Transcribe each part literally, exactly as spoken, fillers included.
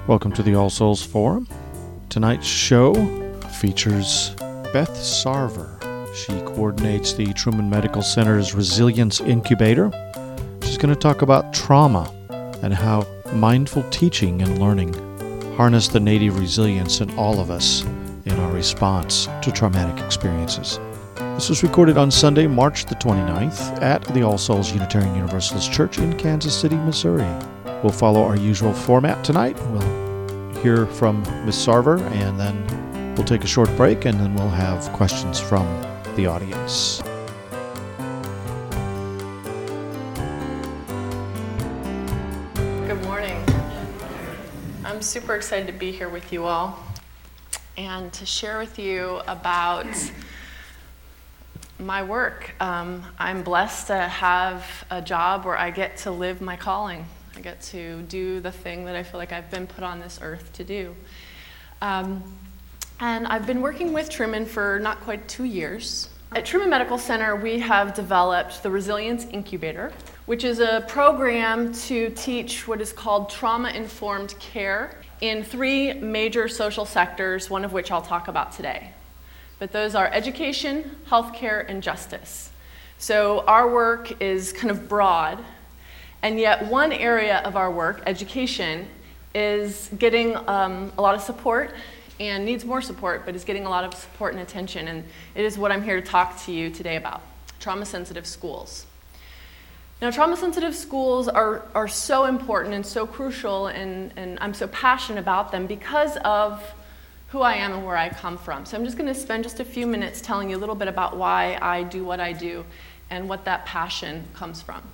Welcome to the All Souls Forum. Tonight's show features Beth Sarver. She coordinates the Truman Medical Center's Resilience Incubator. She's going to talk about trauma and how mindful teaching and learning harness the native resilience in all of us in our response to traumatic experiences. This was recorded on Sunday, March the twenty-ninth at the All Souls Unitarian Universalist Church in Kansas City, Missouri. We'll follow our usual format tonight. We'll hear from Miz Sarver, and then we'll take a short break, and then we'll have questions from the audience. Good morning. I'm super excited to be here with you all and to share with you about my work. Um, I'm blessed to have a job where I get to live my calling. I get to do the thing that I feel like I've been put on this earth to do. Um, and I've been working with Truman for not quite two years. At Truman Medical Center, we have developed the Resilience Incubator, which is a program to teach what is called trauma-informed care in three major social sectors, one of which I'll talk about today. But those are education, healthcare, and justice. So our work is kind of broad, and yet one area of our work, education, is getting um, a lot of support and needs more support, but is getting a lot of support and attention, and it is what I'm here to talk to you today about, trauma-sensitive schools. Now, trauma-sensitive schools are, are so important and so crucial, and, and I'm so passionate about them because of who I am and where I come from. So I'm just going to spend just a few minutes telling you a little bit about why I do what I do and what that passion comes from.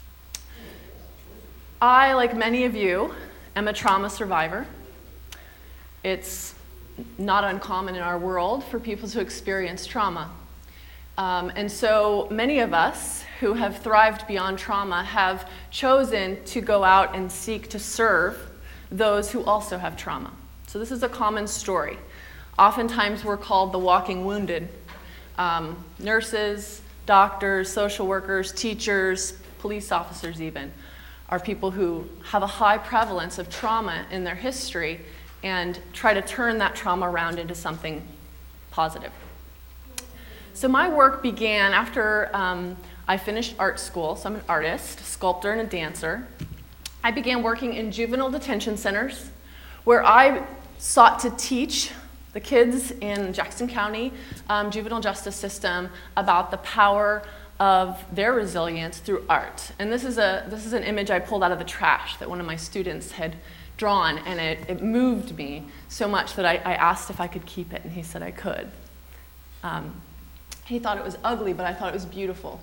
I, like many of you, am a trauma survivor. It's not uncommon in our world for people to experience trauma. Um, and so many of us who have thrived beyond trauma have chosen to go out and seek to serve those who also have trauma. So this is a common story. Oftentimes we're called the walking wounded. Um, nurses, doctors, social workers, teachers, police officers even, are people who have a high prevalence of trauma in their history and try to turn that trauma around into something positive. So my work began after um, I finished art school. So I'm an artist, sculptor, and a dancer. I began working in juvenile detention centers where I sought to teach the kids in Jackson County um, juvenile justice system about the power of their resilience through art. And this is a this is an image I pulled out of the trash that one of my students had drawn, and it, it moved me so much that I, I asked if I could keep it, and he said I could. Um, he thought it was ugly, but I thought it was beautiful.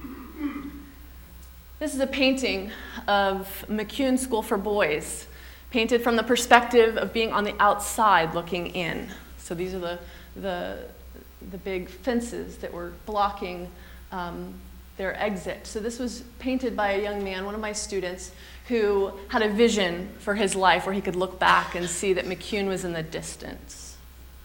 This is a painting of McCune School for Boys, painted from the perspective of being on the outside looking in. So these are the the, the big fences that were blocking um, their exit. So this was painted by a young man, one of my students, who had a vision for his life where he could look back and see that McCune was in the distance.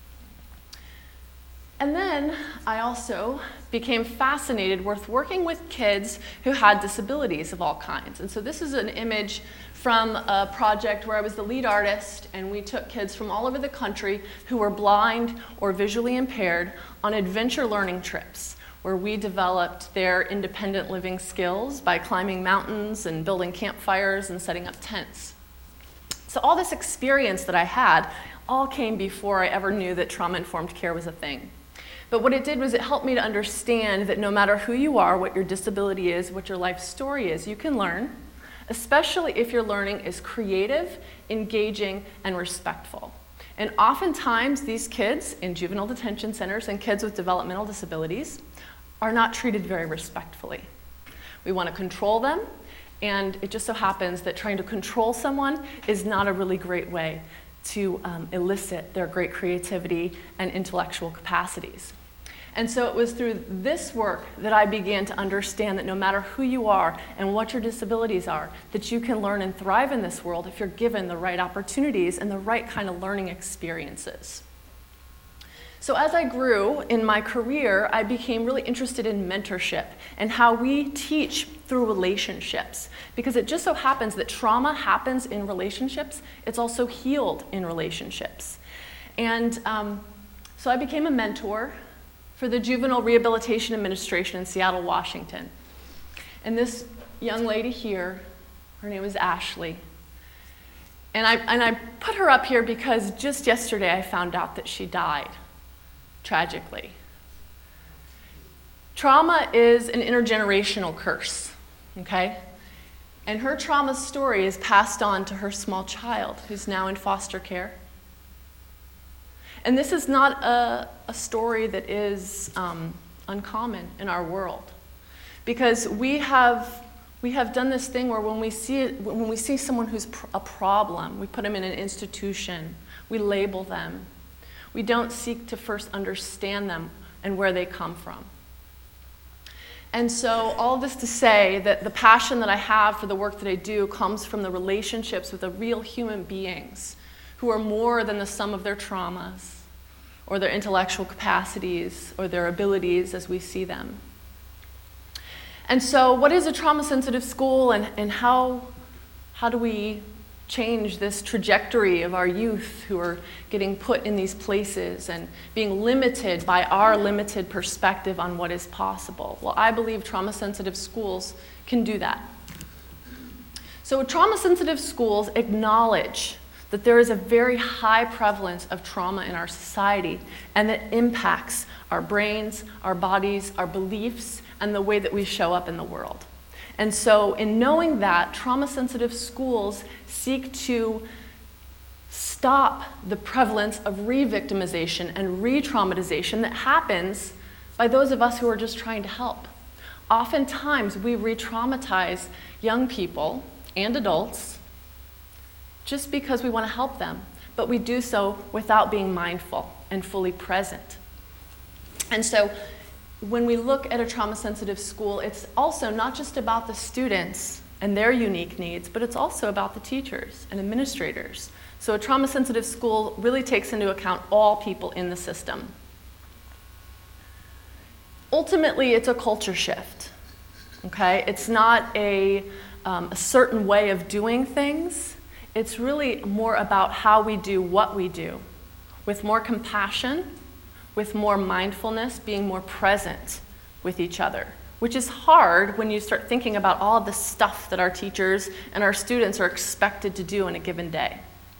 And then I also became fascinated with working with kids who had disabilities of all kinds. And so this is an image from a project where I was the lead artist, and we took kids from all over the country who were blind or visually impaired on adventure learning trips, where we developed their independent living skills by climbing mountains and building campfires and setting up tents. So all this experience that I had all came before I ever knew that trauma-informed care was a thing. But what it did was it helped me to understand that no matter who you are, what your disability is, what your life story is, you can learn, especially if your learning is creative, engaging, and respectful. And oftentimes these kids in juvenile detention centers and kids with developmental disabilities are not treated very respectfully. We want to control them, and it just so happens that trying to control someone is not a really great way to um, elicit their great creativity and intellectual capacities. And so it was through this work that I began to understand that no matter who you are and what your disabilities are, that you can learn and thrive in this world if you're given the right opportunities and the right kind of learning experiences. So as I grew in my career, I became really interested in mentorship and how we teach through relationships. Because it just so happens that trauma happens in relationships. It's also healed in relationships. And um, so I became a mentor for the Juvenile Rehabilitation Administration in Seattle, Washington. And this young lady here, her name is Ashley. And I, and I put her up here because just yesterday I found out that she died. Tragically. Trauma is an intergenerational curse, okay? And her trauma story is passed on to her small child, who's now in foster care. And this is not a, a story that is um, uncommon in our world, because we have we have done this thing where when we see it, when we see someone who's pr- a problem, we put them in an institution, we label them. We don't seek to first understand them and where they come from. And so all this to say that the passion that I have for the work that I do comes from the relationships with the real human beings who are more than the sum of their traumas or their intellectual capacities or their abilities as we see them. And so what is a trauma-sensitive school, and, and how, how do we change this trajectory of our youth who are getting put in these places and being limited by our limited perspective on what is possible? Well, I believe trauma-sensitive schools can do that. So trauma-sensitive schools acknowledge that there is a very high prevalence of trauma in our society and that impacts our brains, our bodies, our beliefs, and the way that we show up in the world. And so in knowing that, trauma-sensitive schools seek to stop the prevalence of re-victimization and re-traumatization that happens by those of us who are just trying to help. Oftentimes, we re-traumatize young people and adults just because we want to help them, but we do so without being mindful and fully present. And so when we look at a trauma-sensitive school, it's also not just about the students and their unique needs, but it's also about the teachers and administrators. So a trauma-sensitive school really takes into account all people in the system. Ultimately, it's a culture shift, okay? It's not a, um, a certain way of doing things. It's really more about how we do what we do, with more compassion, with more mindfulness, being more present with each other, which is hard when you start thinking about all of the stuff that our teachers and our students are expected to do in a given day.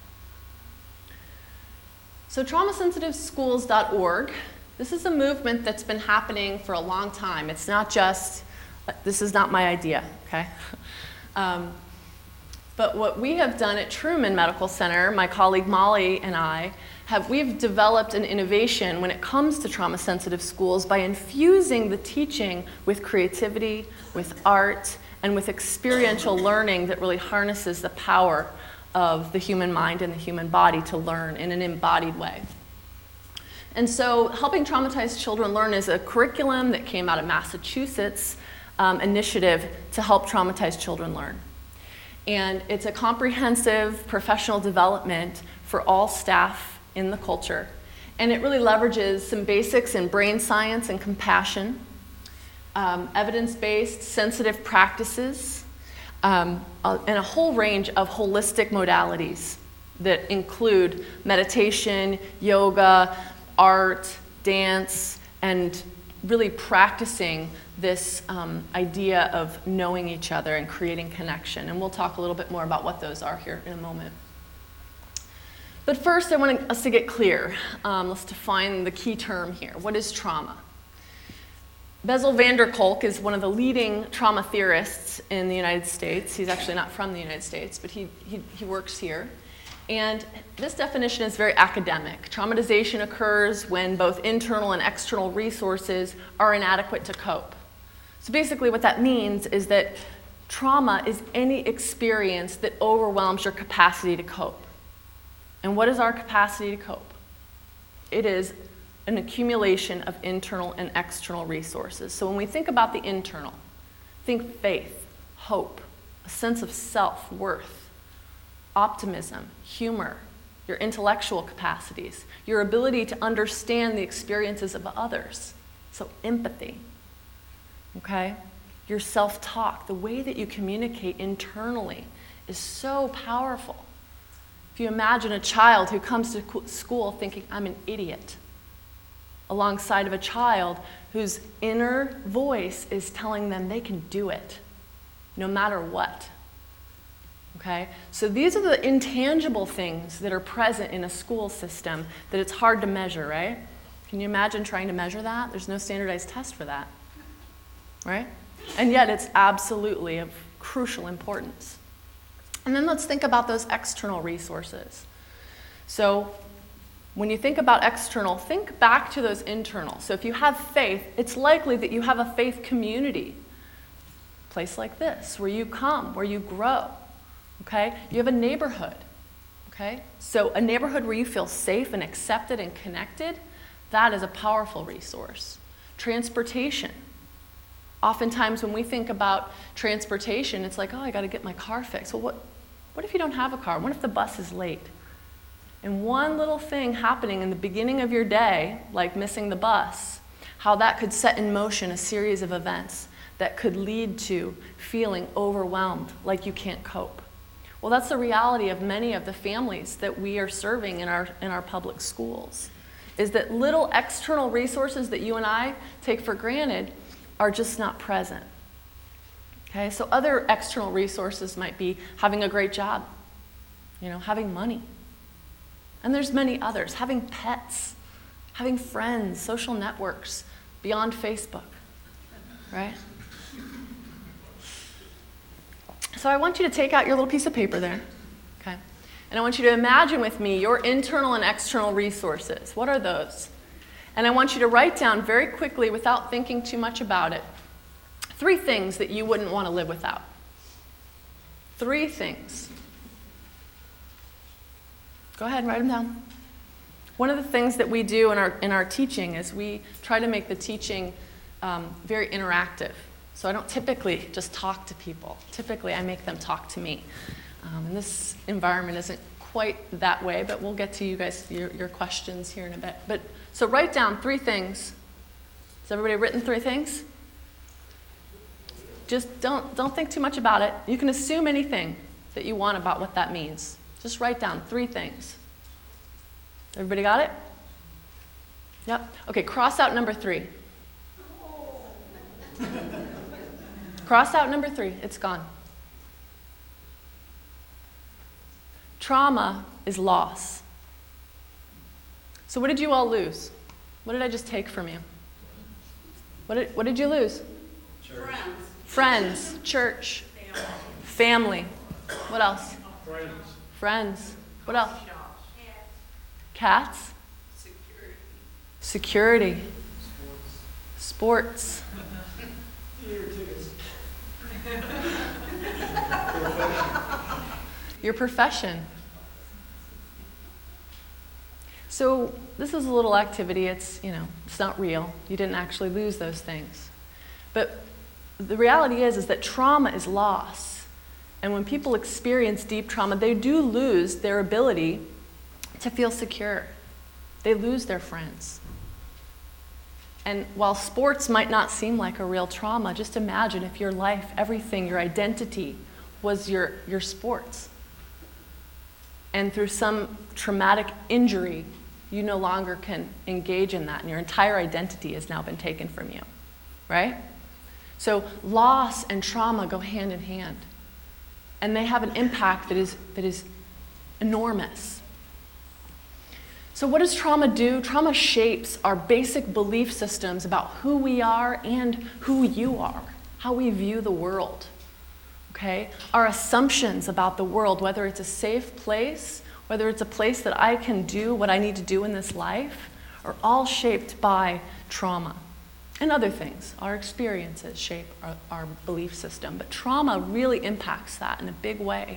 So trauma sensitive schools dot org, this is a movement that's been happening for a long time. It's not just, this is not my idea, okay? Um, but what we have done at Truman Medical Center, my colleague Molly and I, have we've developed an innovation when it comes to trauma-sensitive schools by infusing the teaching with creativity, with art, and with experiential learning that really harnesses the power of the human mind and the human body to learn in an embodied way. And so Helping Traumatized Children Learn is a curriculum that came out of Massachusetts um, initiative to help traumatized children learn. And it's a comprehensive professional development for all staff in the culture. And it really leverages some basics in brain science and compassion, um, evidence-based sensitive practices, um, uh, and a whole range of holistic modalities that include meditation, yoga, art, dance, and really practicing this um, idea of knowing each other and creating connection. And we'll talk a little bit more about what those are here in a moment. But first, I want us to get clear. Um, let's define the key term here. What is trauma? Bessel van der Kolk is one of the leading trauma theorists in the United States. He's actually not from the United States, but he, he, he works here. And this definition is very academic. Traumatization occurs when both internal and external resources are inadequate to cope. So basically what that means is that trauma is any experience that overwhelms your capacity to cope. And what is our capacity to cope? It is an accumulation of internal and external resources. So when we think about the internal, think faith, hope, a sense of self-worth, optimism, humor, your intellectual capacities, your ability to understand the experiences of others. So empathy, okay? Your self-talk, the way that you communicate internally is so powerful. If you imagine a child who comes to school thinking, I'm an idiot, alongside of a child whose inner voice is telling them they can do it, no matter what. Okay? So these are the intangible things that are present in a school system that it's hard to measure, right? Can you imagine trying to measure that? There's no standardized test for that, right? And yet it's absolutely of crucial importance. And then let's think about those external resources. So when you think about external, think back to those internal. So if you have faith, it's likely that you have a faith community, a place like this, where you come, where you grow, okay? You have a neighborhood, okay? So a neighborhood where you feel safe and accepted and connected, that is a powerful resource. Transportation. Oftentimes when we think about transportation, it's like, oh, I got to get my car fixed. Well, what, what if you don't have a car? What if the bus is late? And one little thing happening in the beginning of your day, like missing the bus, how that could set in motion a series of events that could lead to feeling overwhelmed, like you can't cope. Well, that's the reality of many of the families that we are serving in our, in our public schools, is that little external resources that you and I take for granted are just not present. Okay, so other external resources might be having a great job, you know, having money. And there's many others, having pets, having friends, social networks beyond Facebook, right? So I want you to take out your little piece of paper there, okay? And I want you to imagine with me your internal and external resources. What are those? And I want you to write down very quickly, without thinking too much about it, three things that you wouldn't want to live without. Three things. Go ahead and write them down. One of the things that we do in our, in our teaching is we try to make the teaching um, very interactive. So I don't typically just talk to people. Typically, I make them talk to me. Um, and this environment isn't quite that way, but we'll get to you guys, your, your questions here in a bit. But so write down three things. Has everybody written three things? Just don't, don't think too much about it. You can assume anything that you want about what that means. Just write down three things. Everybody got it? Yep. Okay, cross out number three. Cross out number three. It's gone. Trauma is loss. So what did you all lose? What did I just take from you? What did, what did you lose? Friends. Friends, church, family. What else? Friends. Friends. What else? Cats. Security. Security. Sports. Sports. Your profession. So this is a little activity. It's, you know, it's not real. You didn't actually lose those things. But the reality is, is that trauma is loss. And when people experience deep trauma, they do lose their ability to feel secure. They lose their friends. And while sports might not seem like a real trauma, just imagine if your life, everything, your identity was your, your sports. And through some traumatic injury, you no longer can engage in that, and your entire identity has now been taken from you, right? So loss and trauma go hand in hand, and they have an impact that is, that is enormous. So what does trauma do? Trauma shapes our basic belief systems about who we are and who you are, how we view the world, okay? Our assumptions about the world, whether it's a safe place, whether it's a place that I can do what I need to do in this life, are all shaped by trauma. And other things, our experiences shape our, our belief system, but trauma really impacts that in a big way.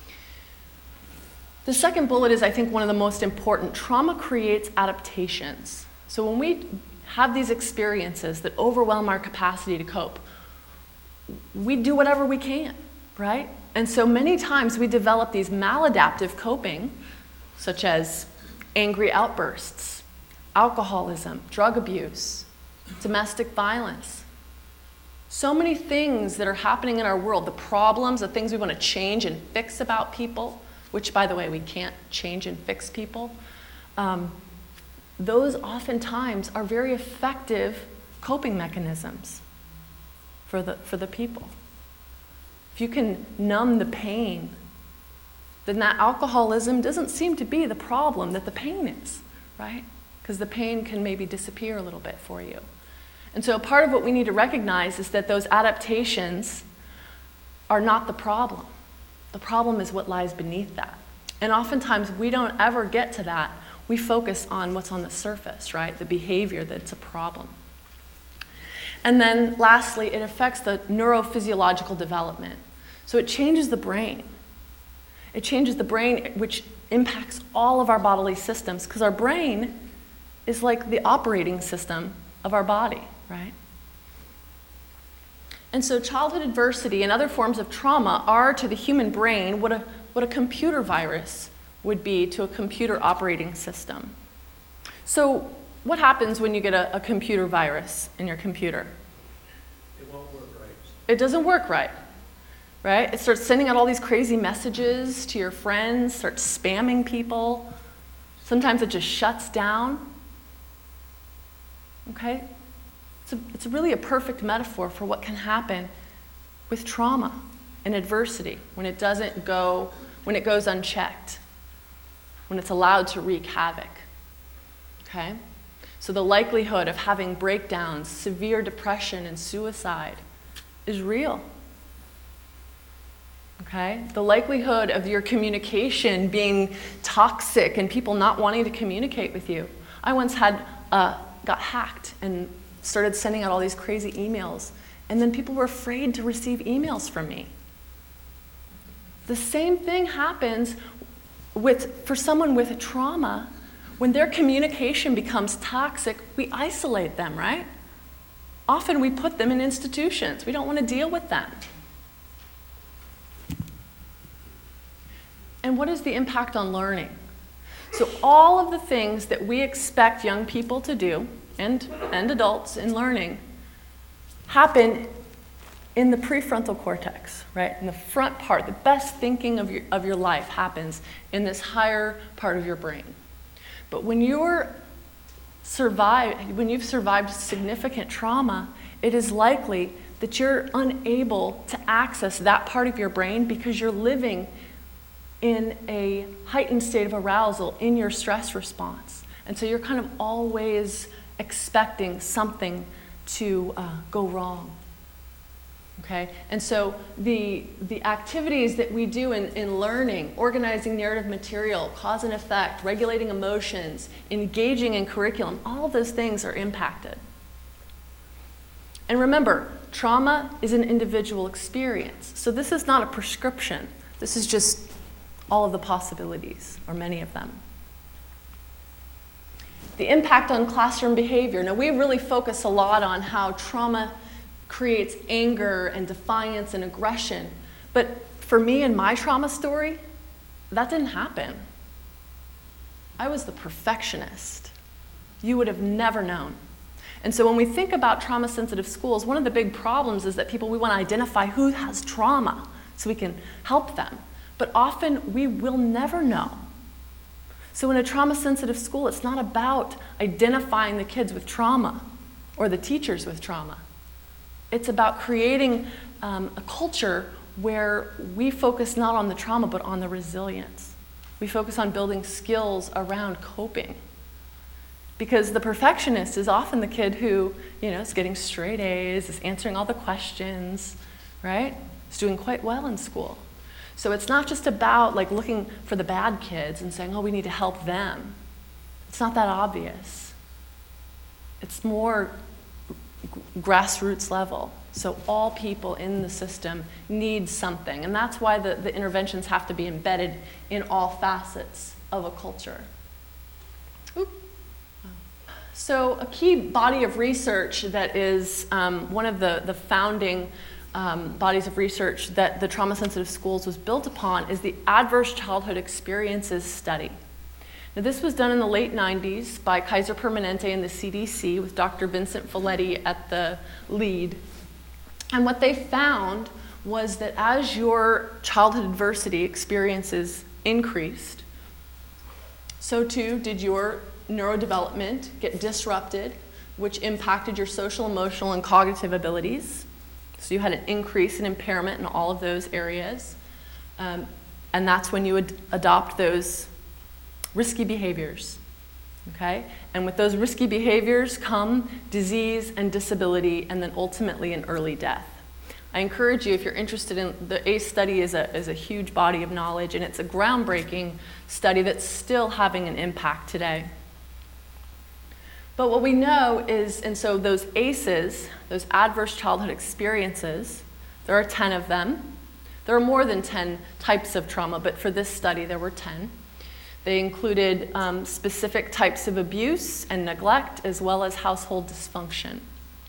The second bullet is, I think, one of the most important. Trauma creates adaptations. So when we have these experiences that overwhelm our capacity to cope, we do whatever we can, right? And so many times we develop these maladaptive coping such as angry outbursts, alcoholism, drug abuse, domestic violence. So many things that are happening in our world, the problems, the things we want to change and fix about people, which, by the way, we can't change and fix people, um, those oftentimes are very effective coping mechanisms for the, for the people. If you can numb the pain, then that alcoholism doesn't seem to be the problem that the pain is, right? Because the pain can maybe disappear a little bit for you. And so part of what we need to recognize is that those adaptations are not the problem. The problem is what lies beneath that. And oftentimes we don't ever get to that. We focus on what's on the surface, right? The behavior that's a problem. And then lastly, it affects the neurophysiological development. So it changes the brain. It changes the brain, which impacts all of our bodily systems, because our brain is like the operating system of our body, right? And so childhood adversity and other forms of trauma are to the human brain what a, what a computer virus would be to a computer operating system. So what happens when you get a, a computer virus in your computer? It won't work right. It doesn't work right, right? It starts sending out all these crazy messages to your friends, starts spamming people. Sometimes it just shuts down. Okay? It's, a, it's really a perfect metaphor for what can happen with trauma and adversity when it doesn't go, when it goes unchecked, when it's allowed to wreak havoc. Okay? So the likelihood of having breakdowns, severe depression, and suicide is real. Okay? The likelihood of your communication being toxic and people not wanting to communicate with you. I once had uh, got hacked and started sending out all these crazy emails, and then people were afraid to receive emails from me. The same thing happens with for someone with a trauma. When their communication becomes toxic, we isolate them, right? Often we put them in institutions. We don't want to deal with them. And what is the impact on learning? So all of the things that we expect young people to do, and, and adults in learning, happen in the prefrontal cortex, right? In the front part. The best thinking of your, of your life happens in this higher part of your brain. But when you're survived, when you've survived significant trauma, it is likely that you're unable to access that part of your brain because you're living in a heightened state of arousal in your stress response. And so you're kind of always expecting something to uh, go wrong. Okay? And so the, the activities that we do in, in learning, organizing narrative material, cause and effect, regulating emotions, engaging in curriculum, all of those things are impacted. And remember, trauma is an individual experience. So this is not a prescription. This is just all of the possibilities, or many of them. The impact on classroom behavior. Now, we really focus a lot on how trauma creates anger and defiance and aggression. But for me in my trauma story, that didn't happen. I was the perfectionist. You would have never known. And so when we think about trauma-sensitive schools, one of the big problems is that people, we want to identify who has trauma so we can help them. But often we will never know. So in a trauma-sensitive school, it's not about identifying the kids with trauma or the teachers with trauma. It's about creating um, a culture where we focus not on the trauma, but on the resilience. We focus on building skills around coping. Because the perfectionist is often the kid who, you know, is getting straight A's, is answering all the questions, right? Is doing quite well in school. So it's not just about like looking for the bad kids and saying, oh, we need to help them. It's not that obvious. It's more grassroots level. So all people in the system need something. And that's why the, the interventions have to be embedded in all facets of a culture. Oop. So a key body of research that is um, one of the, the founding um, bodies of research that the Trauma Sensitive Schools was built upon is the Adverse Childhood Experiences Study. Now, this was done in the late nineties by Kaiser Permanente and the C D C with Doctor Vincent Folletti at the lead. And what they found was that as your childhood adversity experiences increased, so too did your neurodevelopment get disrupted, which impacted your social, emotional, and cognitive abilities. So you had an increase in impairment in all of those areas. Um, and that's when you would adopt those risky behaviors, okay? And with those risky behaviors come disease and disability, and then ultimately an early death. I encourage you, if you're interested in, the A C E study is a, is a huge body of knowledge, and it's a groundbreaking study that's still having an impact today. But what we know is, and so those A C Es, those adverse childhood experiences, there are ten of them. There are more than ten types of trauma, but for this study there were ten. They included um, specific types of abuse and neglect, as well as household dysfunction.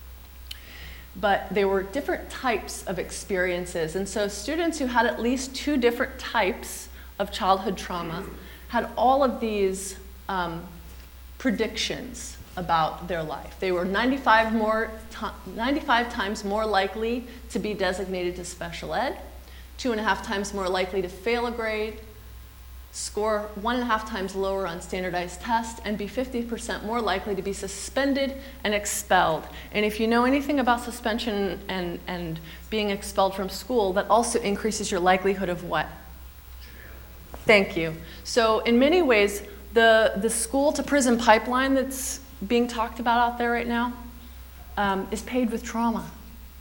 But they were different types of experiences, and so students who had at least two different types of childhood trauma had all of these um, predictions about their life. They were ninety-five, more ninety-five times more likely to be designated to special ed, two and a half times more likely to fail a grade, score one and a half times lower on standardized tests, and be fifty percent more likely to be suspended and expelled. And if you know anything about suspension and, and being expelled from school, that also increases your likelihood of what? Thank you. So in many ways, the, the school to prison pipeline that's being talked about out there right now um, is paved with trauma.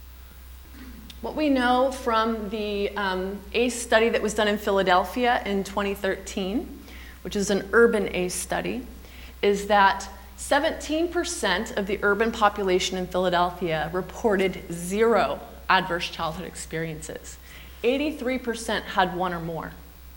What we know from the um, A C E study that was done in Philadelphia in twenty thirteen, which is an urban A C E study, is that seventeen percent of the urban population in Philadelphia reported zero adverse childhood experiences. eighty-three percent had one or more.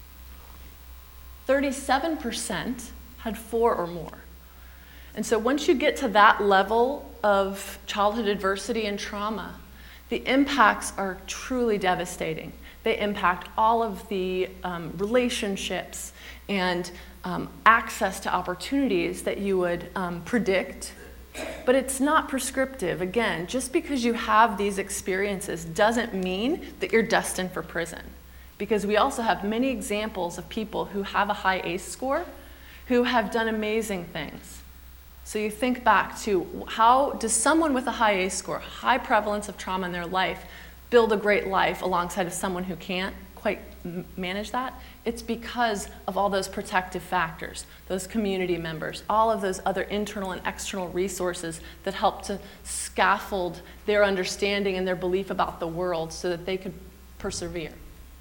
thirty-seven percent had four or more. And so once you get to that level of childhood adversity and trauma, the impacts are truly devastating. They impact all of the um, relationships and um, access to opportunities that you would um, predict. But it's not prescriptive. Again, just because you have these experiences doesn't mean that you're destined for prison. Because we also have many examples of people who have a high A C E score who have done amazing things. So you think back to how does someone with a high A C E score, high prevalence of trauma in their life, build a great life alongside of someone who can't quite m- manage that? It's because of all those protective factors, those community members, all of those other internal and external resources that help to scaffold their understanding and their belief about the world so that they could persevere.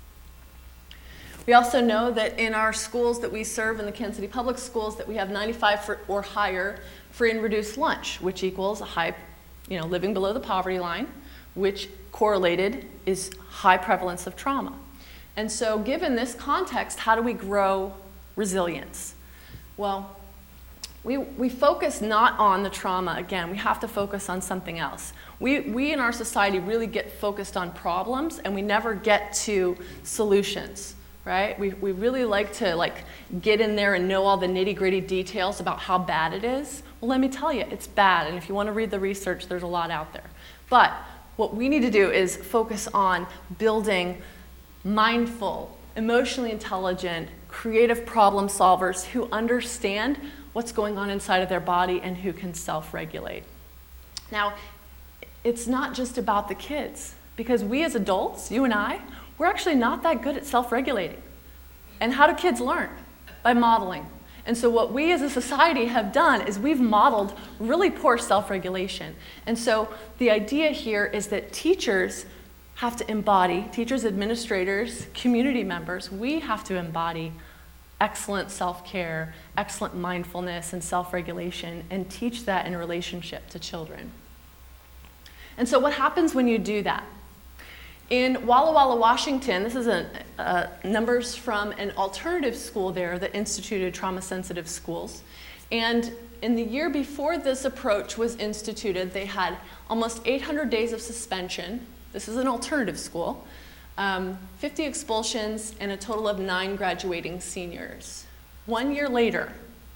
We also know that in our schools that we serve in the Kansas City Public Schools that we have ninety-five for, or higher free and reduced lunch, which equals a high, you know, living below the poverty line, which correlated is high prevalence of trauma. And so given this context, how do we grow resilience? Well, we, we focus not on the trauma. Again, we have to focus on something else. We, we in our society really get focused on problems, and we never get to solutions. Right? We, we really like to like get in there and know all the nitty-gritty details about how bad it is. Well, let me tell you, it's bad. And if you want to read the research, there's a lot out there. But what we need to do is focus on building mindful, emotionally intelligent, creative problem solvers who understand what's going on inside of their body and who can self-regulate. Now, it's not just about the kids, because we as adults, you and I, we're actually not that good at self-regulating. And how do kids learn? By modeling. And so what we as a society have done is we've modeled really poor self-regulation. And so the idea here is that teachers have to embody, teachers, administrators, community members, we have to embody excellent self-care, excellent mindfulness and self-regulation, and teach that in relationship to children. And so what happens when you do that? In Walla Walla, Washington, this is a, uh, numbers from an alternative school there that instituted trauma-sensitive schools. And in the year before this approach was instituted, they had almost eight hundred days of suspension. This is an alternative school. Um, fifty expulsions, and a total of nine graduating seniors. One year later,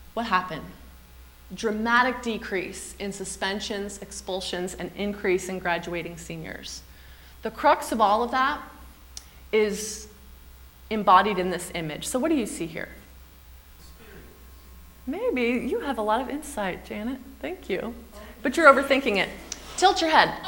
what happened? Dramatic decrease in suspensions, expulsions, and increase in graduating seniors. The crux of all of that is embodied in this image. So what do you see here? Maybe you have a lot of insight, Janet. Thank you. But you're overthinking it. Tilt your head.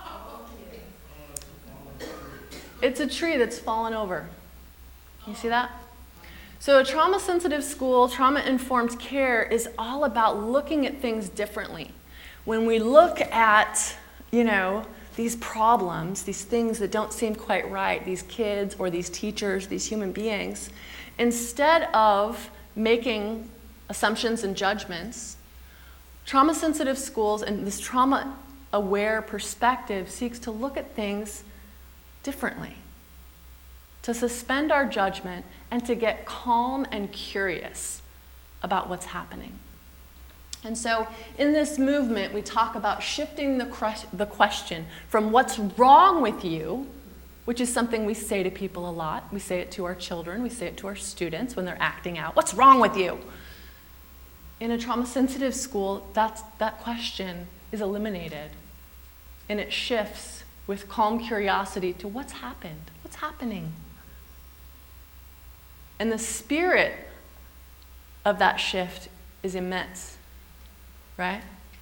It's a tree that's fallen over. You see that? So a trauma-sensitive school, trauma-informed care is all about looking at things differently. When we look at, you know, these problems, these things that don't seem quite right, these kids or these teachers, these human beings, instead of making assumptions and judgments, trauma-sensitive schools and this trauma-aware perspective seeks to look at things differently, to suspend our judgment and to get calm and curious about what's happening. And so in this movement, we talk about shifting the, cre- the question from what's wrong with you, which is something we say to people a lot. We say it to our children. We say it to our students when they're acting out. What's wrong with you? In a trauma-sensitive school, that's, that question is eliminated. And it shifts with calm curiosity to what's happened? What's happening? And the spirit of that shift is immense, right?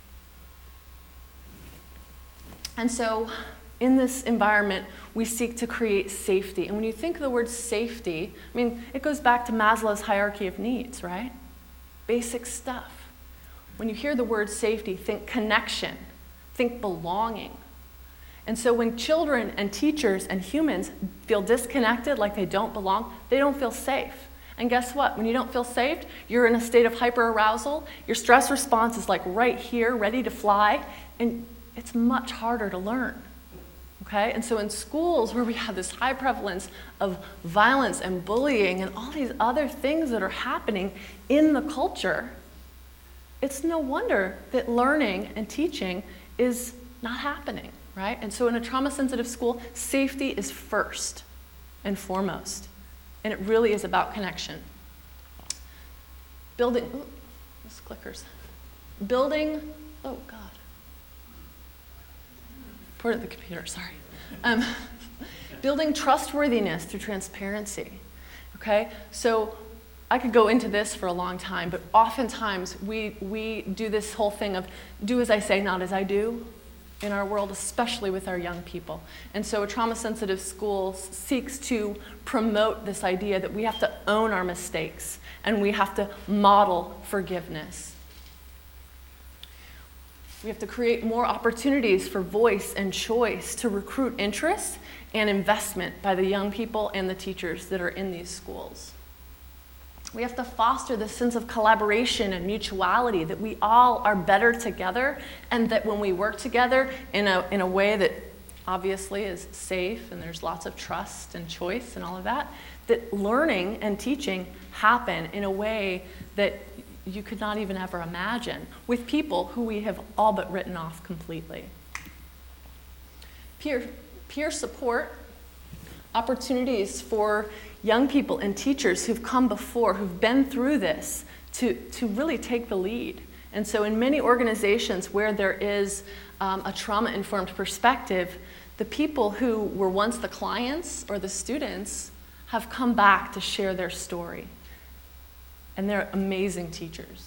And so in this environment, we seek to create safety. And when you think of the word safety, I mean, it goes back to Maslow's hierarchy of needs, right? Basic stuff. When you hear the word safety, think connection, think belonging. And so when children and teachers and humans feel disconnected, like they don't belong, they don't feel safe. And guess what? When you don't feel safe, you're in a state of hyperarousal. Your stress response is like right here, ready to fly, and it's much harder to learn. Okay? And so in schools where we have this high prevalence of violence and bullying and all these other things that are happening in the culture, it's no wonder that learning and teaching is not happening, right? And so in a trauma-sensitive school, safety is first and foremost. And it really is about connection. Building, ooh, this clickers. Building, oh God. Put it in the computer, sorry. Um, building trustworthiness through transparency, okay? So I could go into this for a long time, but oftentimes we, we do this whole thing of do as I say, not as I do in our world, especially with our young people. And so a trauma-sensitive school seeks to promote this idea that we have to own our mistakes and we have to model forgiveness. We have to create more opportunities for voice and choice to recruit interest and investment by the young people and the teachers that are in these schools. We have to foster this sense of collaboration and mutuality, that we all are better together, and that when we work together in a, in a way that obviously is safe and there's lots of trust and choice and all of that, that learning and teaching happen in a way that you could not even ever imagine with people who we have all but written off completely. Peer, peer support, opportunities for young people and teachers who've come before, who've been through this, to, to really take the lead. And so in many organizations where there is um, a trauma-informed perspective, the people who were once the clients or the students have come back to share their story. And they're amazing teachers.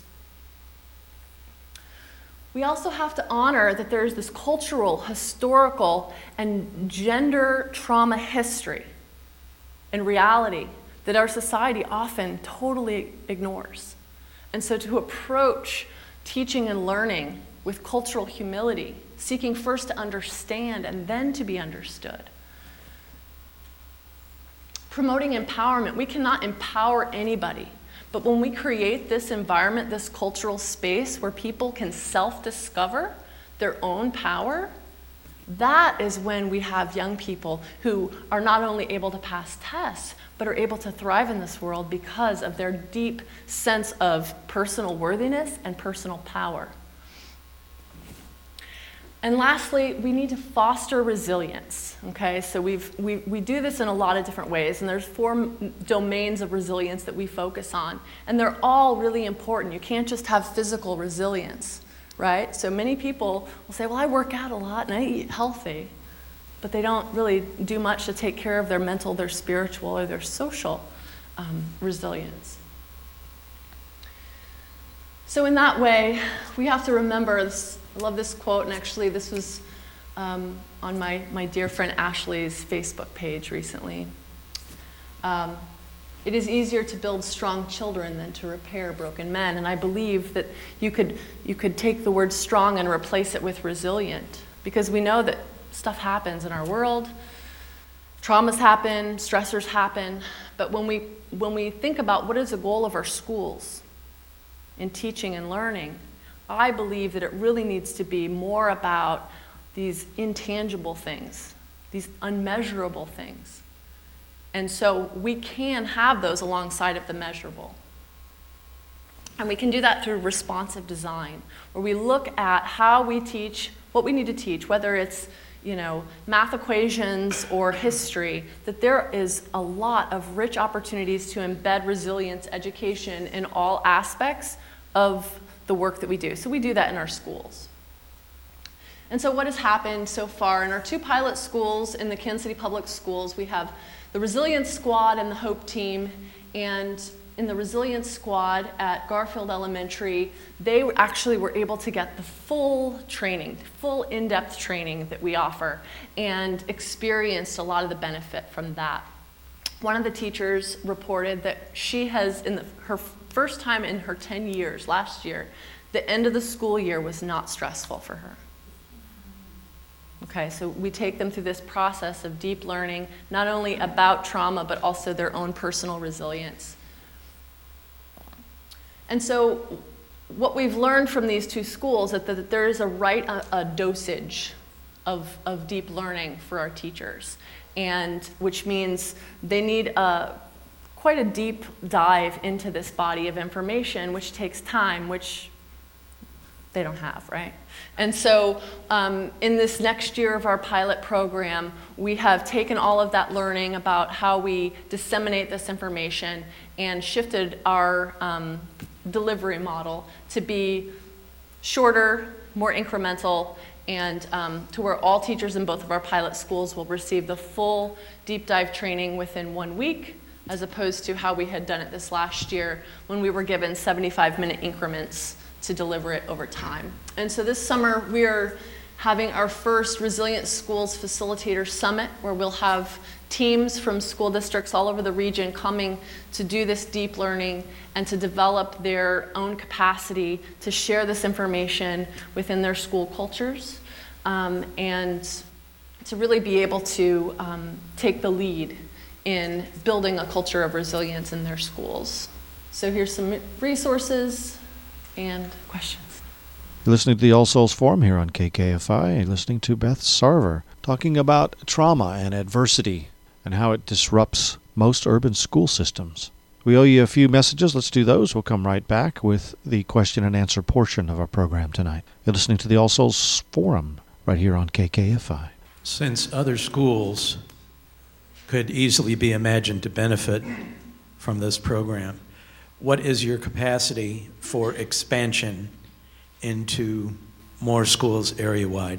We also have to honor that there's this cultural, historical, and gender trauma history and reality that our society often totally ignores. And so to approach teaching and learning with cultural humility, seeking first to understand and then to be understood. Promoting empowerment. We cannot empower anybody. But when we create this environment, this cultural space where people can self-discover their own power, that is when we have young people who are not only able to pass tests, but are able to thrive in this world because of their deep sense of personal worthiness and personal power. And lastly, we need to foster resilience, okay? So we've, we, we do this in a lot of different ways, and there's four m- domains of resilience that we focus on, and they're all really important. You can't just have physical resilience, right? So many people will say, well, I work out a lot and I eat healthy, but they don't really do much to take care of their mental, their spiritual, or their social um, resilience. So in that way, we have to remember this. I love this quote, and actually this was um, on my, my dear friend Ashley's Facebook page recently. Um, it is easier to build strong children than to repair broken men. And I believe that you could, you could take the word strong and replace it with resilient, because we know that stuff happens in our world. Traumas happen, stressors happen, but when we, when we think about what is the goal of our schools in teaching and learning, I believe that it really needs to be more about these intangible things, these unmeasurable things. And so we can have those alongside of the measurable. And we can do that through responsive design, where we look at how we teach what we need to teach, whether it's, you know, math equations or history, that there is a lot of rich opportunities to embed resilience education in all aspects of the work that we do. So we do that in our schools. And so what has happened so far in our two pilot schools in the Kansas City Public Schools, we have the Resilience Squad and the Hope Team. And in the Resilience Squad at Garfield Elementary, they actually were able to get the full training, full in-depth training that we offer, and experienced a lot of the benefit from that. One of the teachers reported that she has, in the, her first time in her ten years, last year, the end of the school year was not stressful for her. Okay, so we take them through this process of deep learning, not only about trauma, but also their own personal resilience. And so what we've learned from these two schools is that there is a right a, a dosage of, of deep learning for our teachers, and which means they need a quite a deep dive into this body of information, which takes time, which they don't have, right? And so um, in this next year of our pilot program, we have taken all of that learning about how we disseminate this information and shifted our um, delivery model to be shorter, more incremental, and um, to where all teachers in both of our pilot schools will receive the full deep dive training within one week, as opposed to how we had done it this last year when we were given seventy-five minute increments to deliver it over time. And so this summer we are having our first Resilient Schools Facilitator Summit, where we'll have teams from school districts all over the region coming to do this deep learning and to develop their own capacity to share this information within their school cultures, um, and to really be able to um, take the lead in building a culture of resilience in their schools. So here's some resources and questions. You're listening to the All Souls Forum here on K K F I. You're listening to Beth Sarver talking about trauma and adversity and how it disrupts most urban school systems. We owe you a few messages. Let's do those. We'll come right back with the question and answer portion of our program tonight. You're listening to the All Souls Forum right here on K K F I. Since other schools could easily be imagined to benefit from this program, what is your capacity for expansion into more schools area-wide?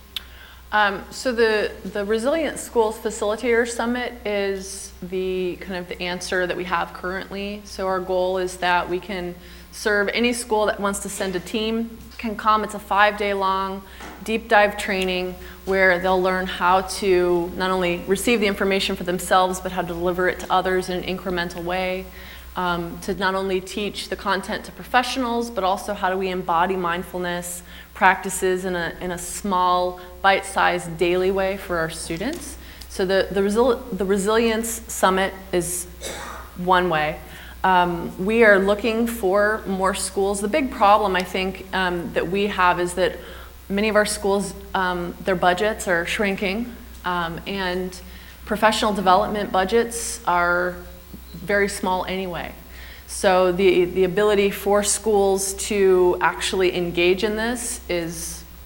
Um, so the, the Resilient Schools Facilitator Summit is the kind of the answer that we have currently. So our goal is that we can serve any school that wants to send a team can come. It's a five-day long deep dive training where they'll learn how to not only receive the information for themselves, but how to deliver it to others in an incremental way. Um, to not only teach the content to professionals, but also how do we embody mindfulness practices in a, in a small, bite-sized daily way for our students. So the, the, Resil- the Resilience Summit is one way. Um, we are looking for more schools. The big problem, I think, um, that we have is that many of our schools, um, their budgets are shrinking, um, and professional development budgets are very small anyway. So the, the ability for schools to actually engage in this is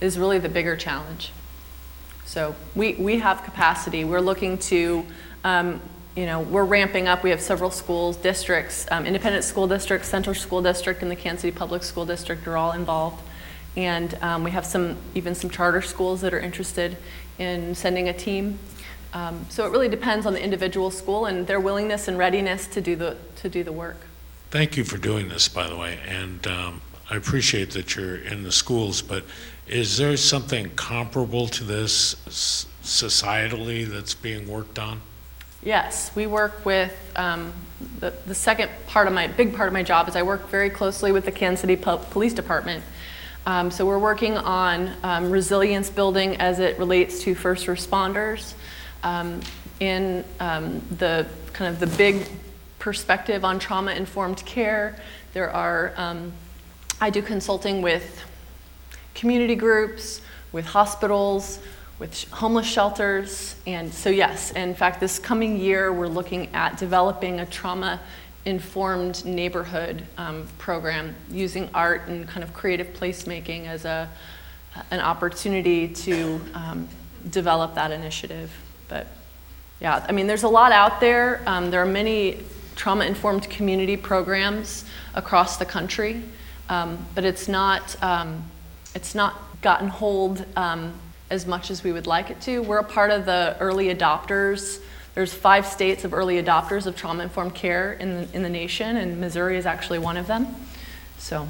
is really the bigger challenge. So we, we have capacity. We're looking to, um, you know, we're ramping up. We have several schools, districts, um, independent school districts, Central School District, and the Kansas City Public School District are all involved. And um, we have some, even some charter schools that are interested in sending a team. Um, so it really depends on the individual school and their willingness and readiness to do the, to do the work. Thank you for doing this, by the way, and um, I appreciate that you're in the schools, but is there something comparable to this s- societally that's being worked on? Yes, we work with, um, the, the second part of my, big part of my job is I work very closely with the Kansas City Po- Police Department. Um, so we're working on um, resilience building as it relates to first responders. Um, in um, the kind of the big perspective on trauma-informed care, there are, um, I do consulting with community groups, with hospitals, with sh- homeless shelters, and so yes, in fact, this coming year, we're looking at developing a trauma-informed neighborhood um, program using art and kind of creative placemaking as a, an opportunity to um, develop that initiative. But yeah, I mean, there's a lot out there. Um, there are many trauma-informed community programs across the country, um, but it's not, um, it's not gotten hold um, as much as we would like it to. We're a part of the early adopters. There's five states of early adopters of trauma-informed care in the, in the nation, and Missouri is actually one of them. So.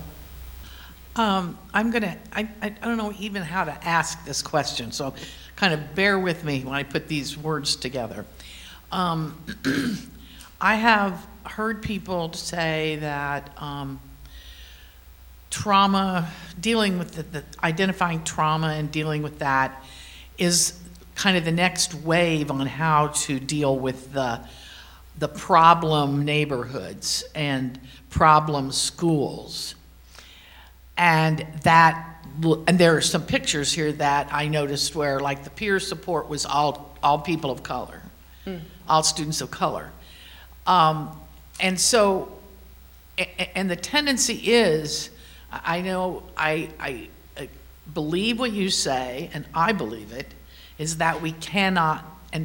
Um, I'm gonna, I, I don't know even how to ask this question, so kind of bear with me when I put these words together. Um, I have heard people say that um, trauma, dealing with the, the identifying trauma and dealing with that is kind of the next wave on how to deal with the the problem neighborhoods and problem schools. And that, and there are some pictures here that I noticed where, like, the peer support was all all people of color, mm. all students of color, um, and so, and the tendency is, I know I, I I believe what you say, and I believe it, is that we cannot and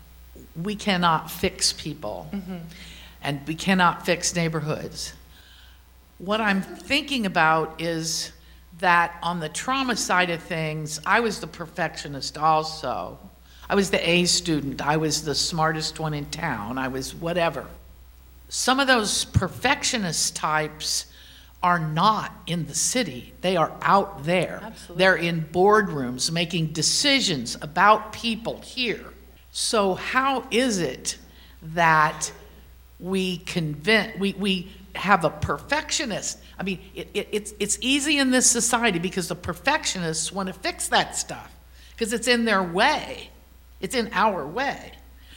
we cannot fix people, mm-hmm. and we cannot fix neighborhoods. What I'm thinking about is that on the trauma side of things, I was the perfectionist also. I was the A student. I was the smartest one in town. I was whatever. Some of those perfectionist types are not in the city. They are out there. Absolutely. They're in boardrooms making decisions about people here. So how is it that we convince, we, we have a perfectionist? I mean, it, it, it's, it's easy in this society because the perfectionists want to fix that stuff because it's in their way. It's in our way.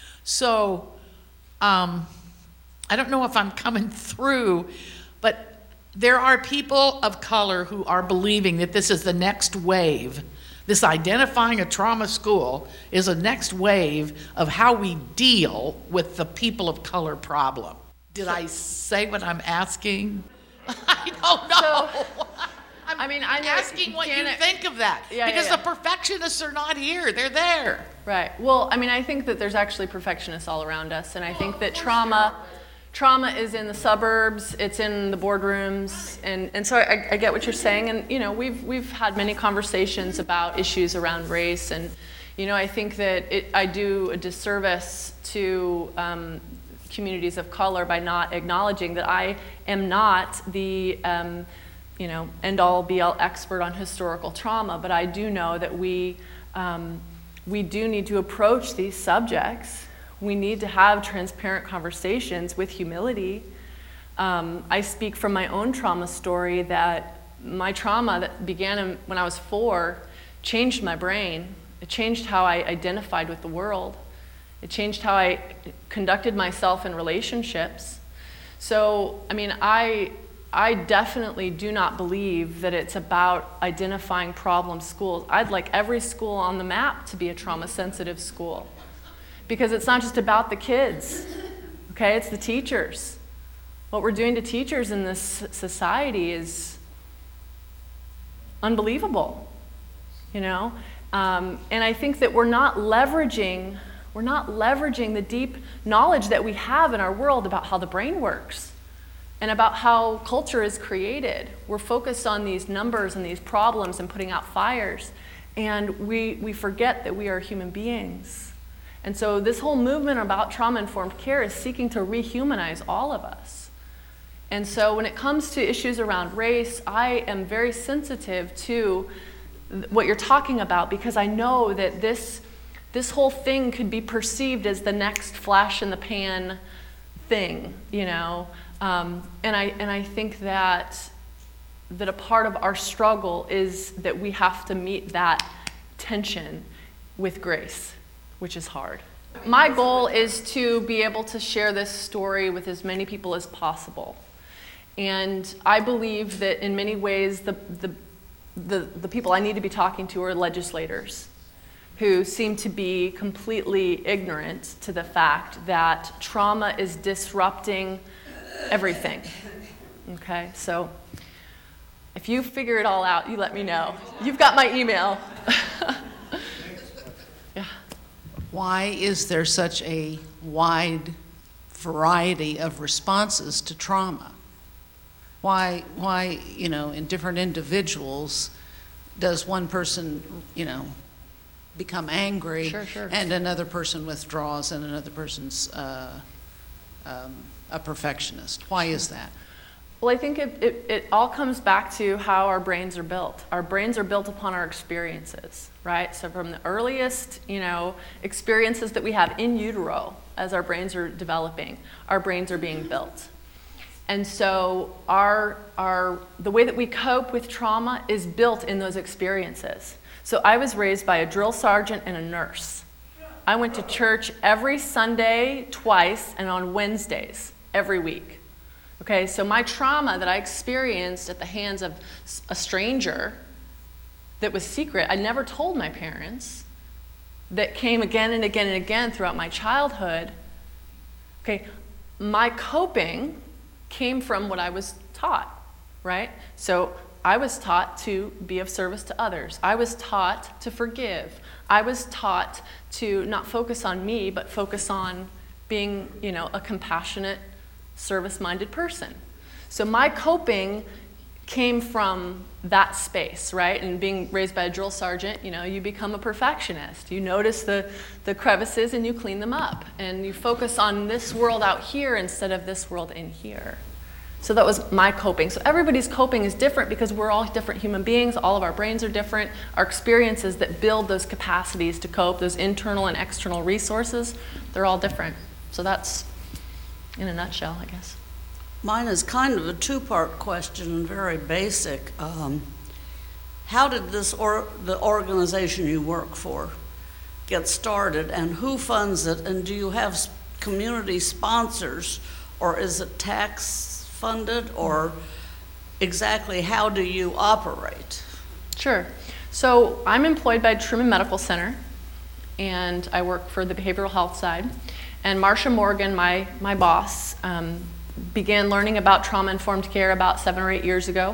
So um, I don't know if I'm coming through, but there are people of color who are believing that this is the next wave. This identifying a trauma school is a next wave of how we deal with the people of color problem. Did I say what I'm asking? I don't know. So, I'm I mean, I know, asking what Janet, you think of that. Yeah, because yeah, yeah. the perfectionists are not here. They're there. Right. Well, I mean, I think that there's actually perfectionists all around us, and I think that trauma, trauma is in the suburbs, it's in the boardrooms, and, and so I, I get what you're saying, and you know, we've we've had many conversations about issues around race, and you know, I think that it, I do a disservice to um, communities of color by not acknowledging that I am not the um, you know, end-all be-all expert on historical trauma, but I do know that we um, we do need to approach these subjects. We need to have transparent conversations with humility. Um, I speak from my own trauma story that my trauma that began in, when I was four changed my brain. It changed how I identified with the world. It changed how I conducted myself in relationships. So, I mean, I, I definitely do not believe that it's about identifying problem schools. I'd like every school on the map to be a trauma-sensitive school, because it's not just about the kids, okay? It's the teachers. What we're doing to teachers in this society is unbelievable. you know? Um, and I think that we're not leveraging, we're not leveraging the deep knowledge that we have in our world about how the brain works and about how culture is created. We're focused on these numbers and these problems and putting out fires, and we, we forget that we are human beings. And so this whole movement about trauma-informed care is seeking to rehumanize all of us. And so when it comes to issues around race, I am very sensitive to what you're talking about, because I know that this, this whole thing could be perceived as the next flash in the pan thing, you know? Um, and, I, and I think that, that a part of our struggle is that we have to meet that tension with grace, which is hard. My goal is to be able to share this story with as many people as possible. And I believe that in many ways, the, the, the, the people I need to be talking to are legislators who seem to be completely ignorant to the fact that trauma is disrupting everything. Okay, so if you figure it all out, you let me know. You've got my email. Yeah. Why is there such a wide variety of responses to trauma? Why, why, you know, in different individuals, does one person, you know, become angry, Sure, sure. and another person withdraws, and another person's uh, um, a perfectionist? Why is that? Well, I think it, it, it all comes back to how our brains are built. Our brains are built upon our experiences, right? So from the earliest, you know, experiences that we have in utero, as our brains are developing, our brains are being built. And so our, our, the way that we cope with trauma is built in those experiences. So I was raised by a drill sergeant and a nurse. I went to church every Sunday, twice, and on Wednesdays, every week. Okay, so my trauma that I experienced at the hands of a stranger that was secret, I never told my parents, that came again and again and again throughout my childhood. Okay, my coping came from what I was taught, right? So I was taught to be of service to others. I was taught to forgive. I was taught to not focus on me, but focus on being, you know, a compassionate, service-minded person. So my coping came from that space, right? And being raised by a drill sergeant, you know, you become a perfectionist. You notice the, the crevices and you clean them up. And you focus on this world out here instead of this world in here. So that was my coping. So everybody's coping is different because we're all different human beings. All of our brains are different. Our experiences that build those capacities to cope, those internal and external resources, they're all different. So that's in a nutshell, I guess. Mine is kind of a two-part question, very basic. Um, how did this or the organization you work for get started, and who funds it, and do you have s- community sponsors, or is it tax funded, or exactly how do you operate? Sure. So I'm employed by Truman Medical Center, and I work for the behavioral health side. And Marcia Morgan, my, my boss, um, began learning about trauma-informed care about seven or eight years ago.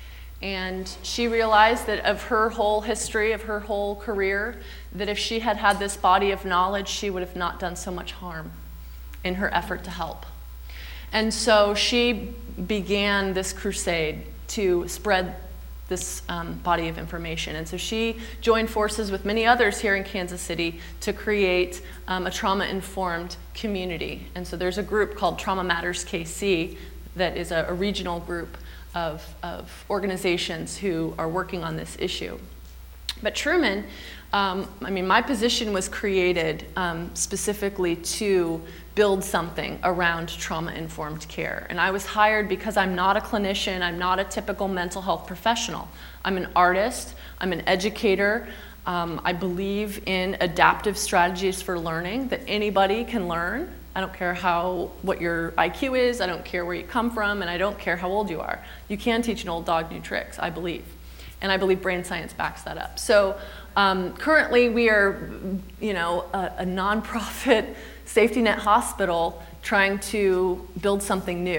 And she realized that of her whole history, of her whole career, that if she had had this body of knowledge, she would have not done so much harm in her effort to help. And so she began this crusade to spread this um, body of information. And so she joined forces with many others here in Kansas City to create um, a trauma-informed community. And so there's a group called Trauma Matters K C that is a, a regional group of, of organizations who are working on this issue. But Truman, um, I mean, my position was created um, specifically to build something around trauma-informed care. And I was hired because I'm not a clinician, I'm not a typical mental health professional. I'm an artist, I'm an educator, um, I believe in adaptive strategies for learning, that anybody can learn. I don't care how, what your I Q is, I don't care where you come from, and I don't care how old you are. You can teach an old dog new tricks, I believe. And I believe brain science backs that up. So um, currently we are, you know, a, a nonprofit safety net hospital trying to build something new.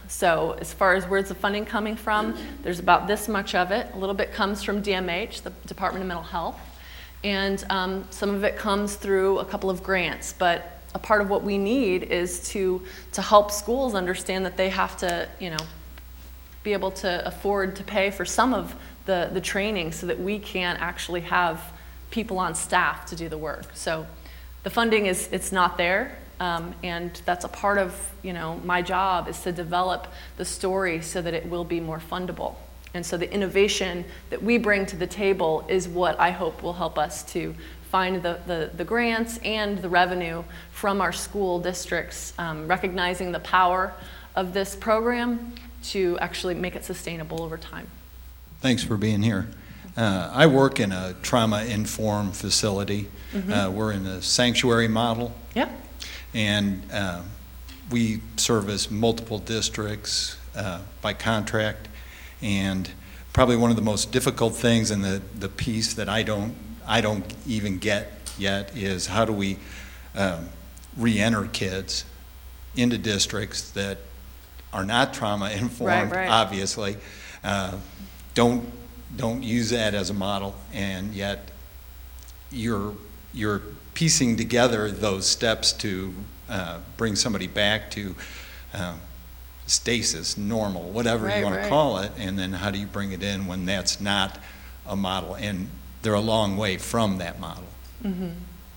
So as far as where's the funding coming from, there's about this much of it. A little bit comes from D M H, the Department of Mental Health, and um, some of it comes through a couple of grants. But a part of what we need is to to help schools understand that they have to, you know, be able to afford to pay for some of the, the training so that we can actually have people on staff to do the work. So the funding is, it's not there, um, and that's a part of, you know, my job is to develop the story so that it will be more fundable. And so the innovation that we bring to the table is what I hope will help us to find the, the, the grants and the revenue from our school districts, um, recognizing the power of this program to actually make it sustainable over time. Thanks for being here. Uh, I work in a trauma-informed facility. Mm-hmm. Uh, we're in a sanctuary model. Yep. And uh, we service multiple districts uh, by contract. And probably one of the most difficult things, and the, the piece that I don't, I don't even get yet, is how do we um, re-enter kids into districts that are not trauma-informed, right, right. obviously. Uh, don't don't use that as a model, and yet you're you're piecing together those steps to uh, bring somebody back to uh, stasis, normal, whatever right, you want right. to call it, and then how do you bring it in when that's not a model, and they're a long way from that model. Mm-hmm.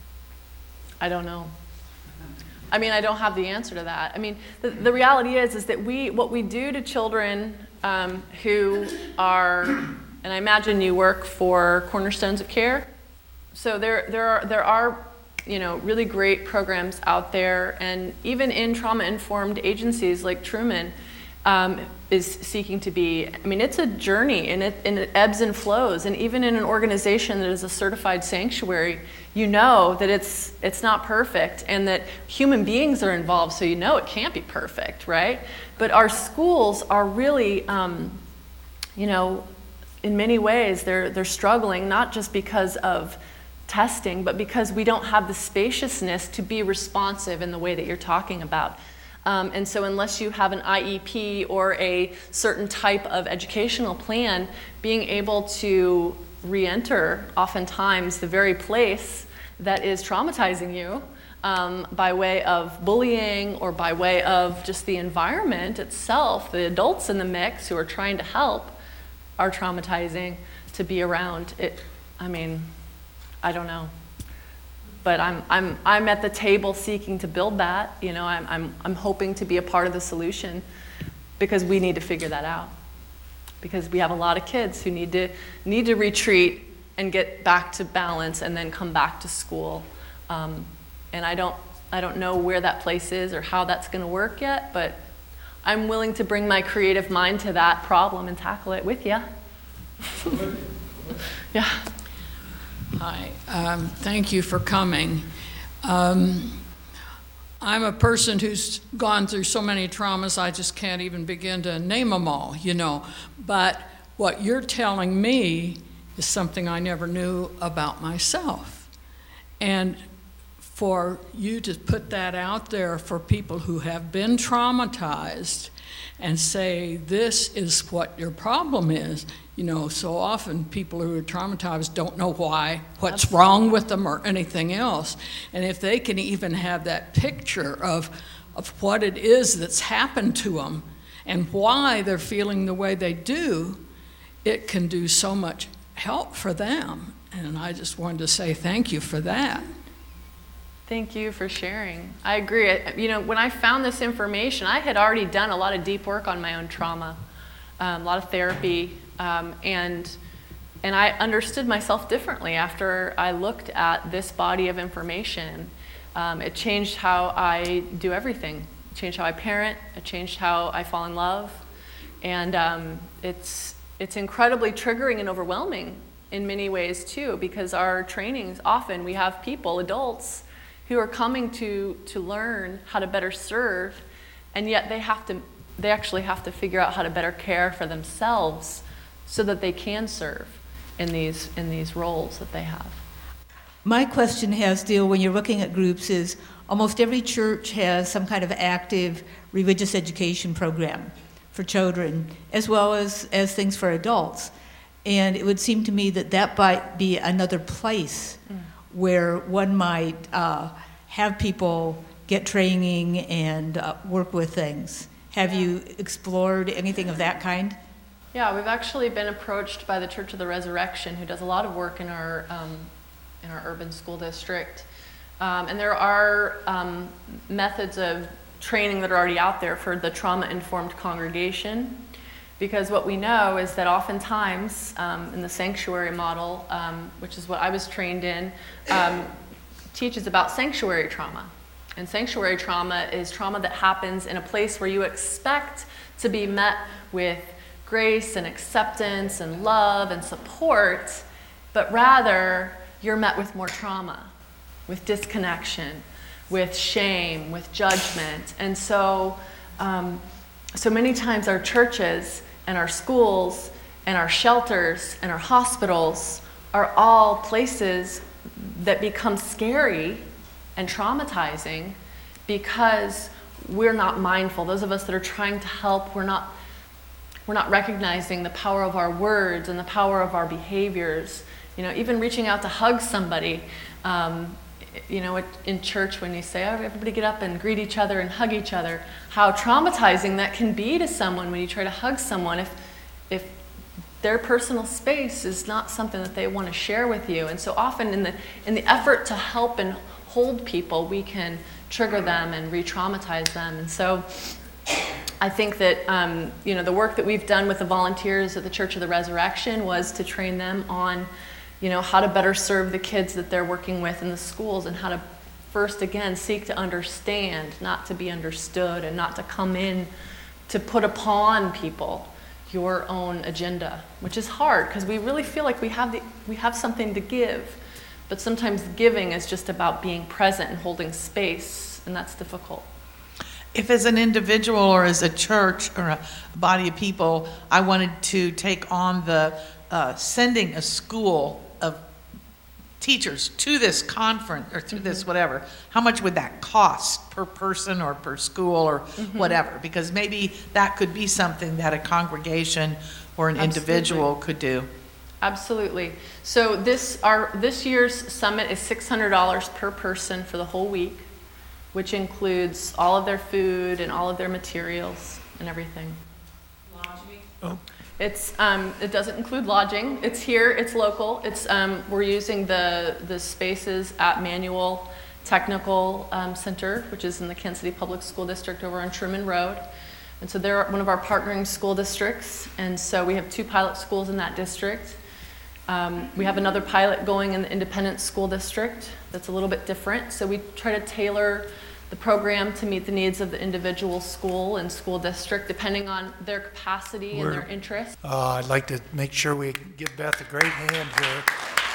I don't know. I mean, I don't have the answer to that. I mean, the, the reality is, is that we, what we do to children um, who are, and I imagine you work for Cornerstones of Care. So there, there are, there are, you know, really great programs out there, and even in trauma-informed agencies like Truman um, is seeking to be. I mean, it's a journey, and it, and it ebbs and flows. And even in an organization that is a certified sanctuary, you know that it's it's not perfect, and that human beings are involved, so you know it can't be perfect, right? But our schools are really, um, you know, in many ways they're they're struggling, not just because of testing, but because we don't have the spaciousness to be responsive in the way that you're talking about. Um, and so unless you have an I E P or a certain type of educational plan, being able to re-enter oftentimes the very place that is traumatizing you um, by way of bullying or by way of just the environment itself, the adults in the mix who are trying to help are traumatizing to be around. It, I mean, I don't know. But I'm, I'm, I'm at the table seeking to build that. You know, I'm, I'm, I'm hoping to be a part of the solution because we need to figure that out. Because we have a lot of kids who need to need to retreat and get back to balance and then come back to school. Um, and I don't I don't know where that place is or how that's going to work yet, but I'm willing to bring my creative mind to that problem and tackle it with you. Yeah. Hi. Um, thank you for coming. Um, I'm a person who's gone through so many traumas, I just can't even begin to name them all, you know. But what you're telling me is something I never knew about myself. And for you to put that out there for people who have been traumatized and say, this is what your problem is, you know, so often people who are traumatized don't know why, what's wrong with them or anything else. And if they can even have that picture of, of what it is that's happened to them and why they're feeling the way they do, it can do so much help for them. And I just wanted to say thank you for that. Thank you for sharing. I agree. You know, when I found this information, I had already done a lot of deep work on my own trauma, um, a lot of therapy, um, and and I understood myself differently after I looked at this body of information. Um, it changed how I do everything. It changed how I parent. It changed how I fall in love, and um, it's it's incredibly triggering and overwhelming in many ways too, because our trainings often we have people, adults, who are coming to to learn how to better serve, and yet they have to they actually have to figure out how to better care for themselves so that they can serve in these in these roles that they have. My question has deal when you're looking at groups is almost every church has some kind of active religious education program for children, as well as, as things for adults. And it would seem to me that that might be another place mm. where one might uh, have people get training and uh, work with things. Have you explored anything of that kind? Yeah, we've actually been approached by the Church of the Resurrection, who does a lot of work in our um, in our urban school district. Um, and there are um, methods of training that are already out there for the trauma-informed congregation, because what we know is that oftentimes um, in the sanctuary model, um, which is what I was trained in, um, teaches about sanctuary trauma. And sanctuary trauma is trauma that happens in a place where you expect to be met with grace and acceptance and love and support, but rather you're met with more trauma, with disconnection, with shame, with judgment. And so, um, so many times our churches and our schools and our shelters and our hospitals are all places that become scary and traumatizing because we're not mindful. Those of us that are trying to help, we're not we're not recognizing the power of our words and the power of our behaviors. You know, even reaching out to hug somebody. Um, you know, in church when you say, oh, everybody get up and greet each other and hug each other, how traumatizing that can be to someone when you try to hug someone if if their personal space is not something that they want to share with you. And so often in the in the effort to help and hold people, we can trigger them and re-traumatize them. And so I think that um, you know, the work that we've done with the volunteers at the Church of the Resurrection was to train them on, you know, how to better serve the kids that they're working with in the schools, and how to first, again, seek to understand, not to be understood, and not to come in to put upon people your own agenda, which is hard because we really feel like we have the we have something to give. But sometimes giving is just about being present and holding space, and that's difficult. If as an individual or as a church or a body of people, I wanted to take on the uh, sending a school of teachers to this conference or to mm-hmm. this whatever, how much would that cost per person or per school or mm-hmm. whatever? Because maybe that could be something that a congregation or an Absolutely. individual could do. Absolutely. So this our this year's summit is six hundred dollars per person for the whole week, which includes all of their food and all of their materials and everything. Lodging? Oh. It's um, it doesn't include lodging. It's here. It's local. It's um, we're using the the spaces at Manual Technical um, Center, which is in the Kansas City Public School District over on Truman Road. And so they're one of our partnering school districts. And so we have two pilot schools in that district. Um, we have another pilot going in the Independent School District that's a little bit different. So we try to tailor the program to meet the needs of the individual school and school district, depending on their capacity We're, and their interest. Uh, I'd like to make sure we give Beth a great hand here.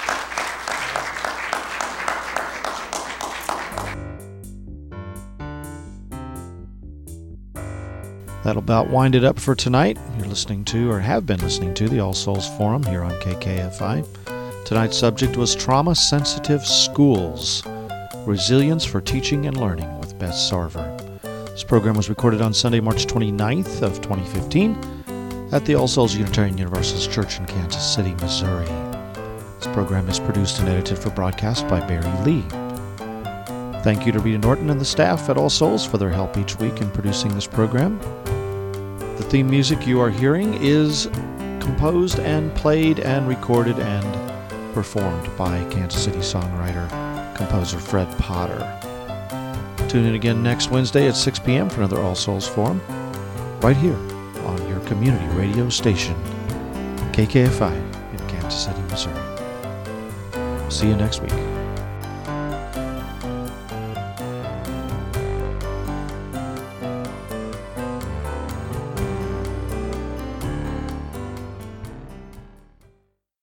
That'll about wind it up for tonight. You're listening to, or have been listening to, the All Souls Forum here on K K F I. Tonight's subject was Trauma-Sensitive Schools, Resilience for Teaching and Learning with Beth Sarver. This program was recorded on Sunday, March twenty-ninth of twenty fifteen at the All Souls Unitarian Universalist Church in Kansas City, Missouri. This program is produced and edited for broadcast by Barry Lee. Thank you to Rita Norton and the staff at All Souls for their help each week in producing this program. The theme music you are hearing is composed and played and recorded and performed by Kansas City songwriter, composer Fred Potter. Tune in again next Wednesday at six p.m. for another All Souls Forum, right here on your community radio station, K K F I in Kansas City, Missouri. See you next week.